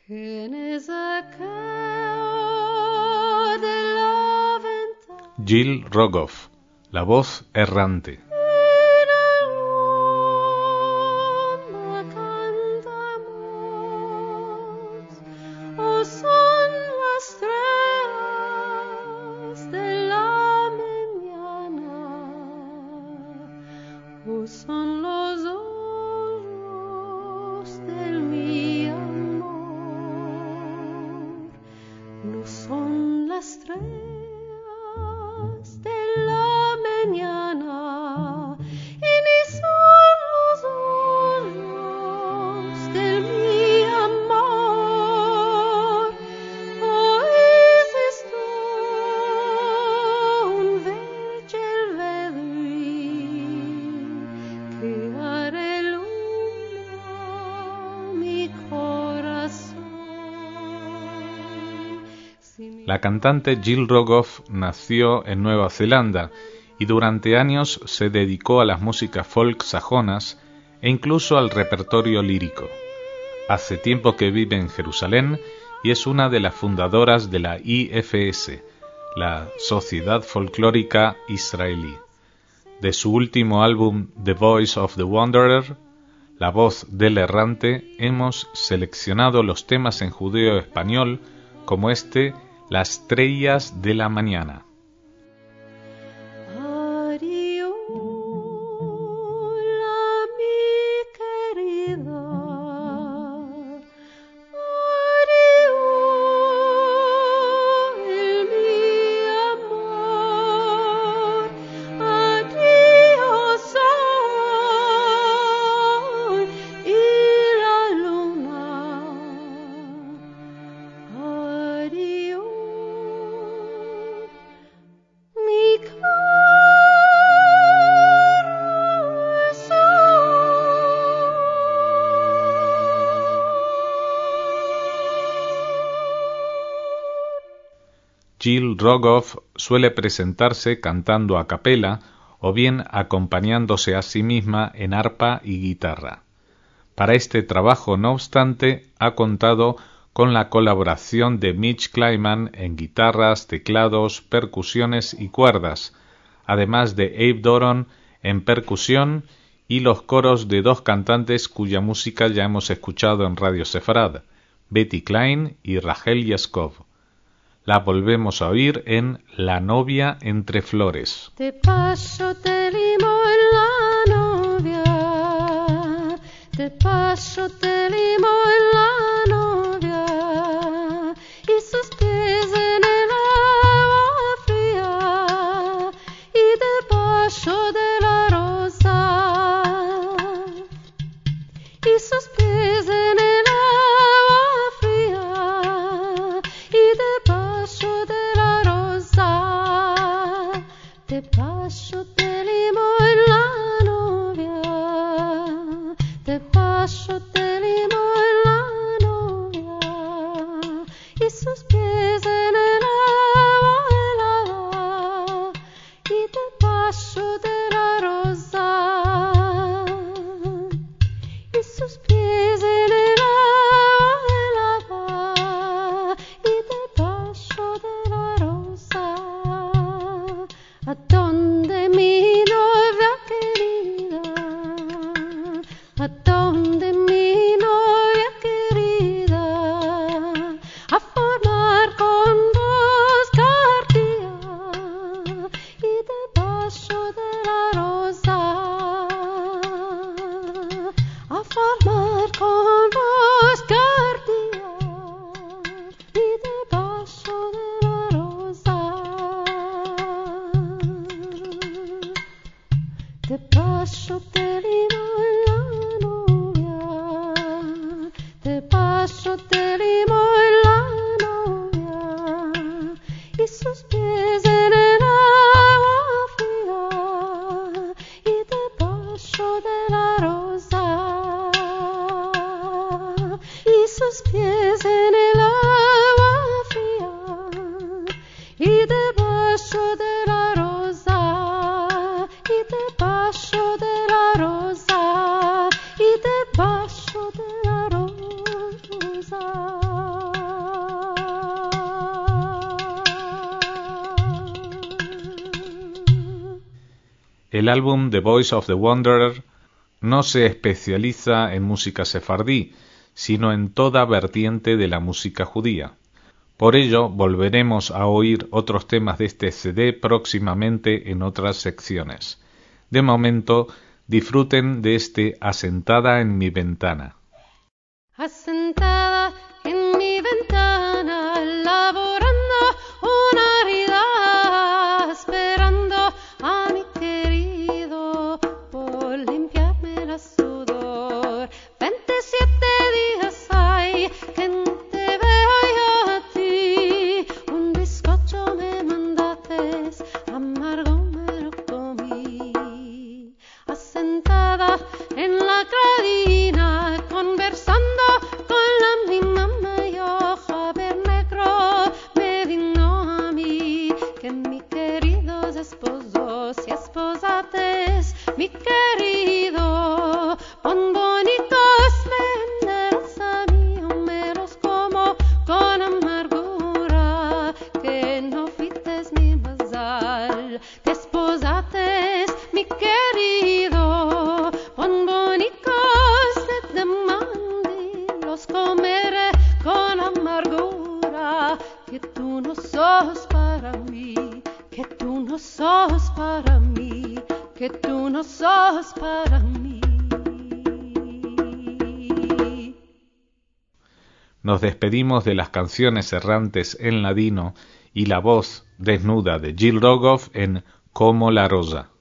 Gil Rogoff, la voz errante. La cantante Gil Rogoff nació en Nueva Zelanda y durante años se dedicó a las músicas folk sajonas e incluso al repertorio lírico. Hace tiempo que vive en Jerusalén y es una de las fundadoras de la IFS, la Sociedad Folclórica Israelí. De su último álbum The Voice of the Wanderer, La voz del errante, hemos seleccionado los temas en judeo-español como este, Las estrellas de la mañana. Gil Rogoff suele presentarse cantando a capela o bien acompañándose a sí misma en arpa y guitarra. Para este trabajo, no obstante, ha contado con la colaboración de Mitch Kleiman en guitarras, teclados, percusiones y cuerdas, además de Abe Doron en percusión y los coros de dos cantantes cuya música ya hemos escuchado en Radio Sefarad, Betty Klein y Rachel Yaskov. La volvemos a oír en La novia entre flores. Te paso, te limo en la novia, te paso, te limo en la novia, y sus pies en el agua fría, y te paso de la rosa, y sus pies en el agua fría, y te paso de la rosa, te paso, te limo en la novia, te paso, te limo en la novia, y sus pies en el agua helada, y te paso de la rosa, y sus pies en el agua helada, y te paso de la rosa. ¿A dónde, mi novia querida? ¿A dónde, mi novia querida? A formar con vos cartilla, y te paso de la rosa. A formar con vos cartilla, y te paso de la rosa. Te paso, te limo en la novia, te paso, te limo en la novia, y sus pies en el agua fría, y te paso de la rosa, y sus pies en el agua fría, y te paso de la rosa, y te paso de la rosa, y te paso de la rosa. El álbum The Voice of the Wanderer no se especializa en música sefardí, sino en toda vertiente de la música judía. Por ello, volveremos a oír otros temas de este CD próximamente en otras secciones. De momento, disfruten de este Asentada en mi ventana. Asentada en mi ventana, laborando una vida, esperando a mi querido por limpiarme la sudor. 27 días hay que no te veo yo a ti. Un bizcocho me mandaste, amargo me lo comí. Asentada en la gradina, conversando con la misma mayor, Javier Negro me dignó a mí que mi queridos esposos y esposates, mi querido, pon bonitos venderos a mí, me los como con amargura, que no fites mi mazal, te esposates, mi querido, pon bonitos de demandi, los comeré con amargura, que tú no sos para mí, que tú no sos para mí, que tú no sos para mí. Nos despedimos de las canciones errantes en ladino y la voz desnuda de Gil Rogoff en Como la Rosa.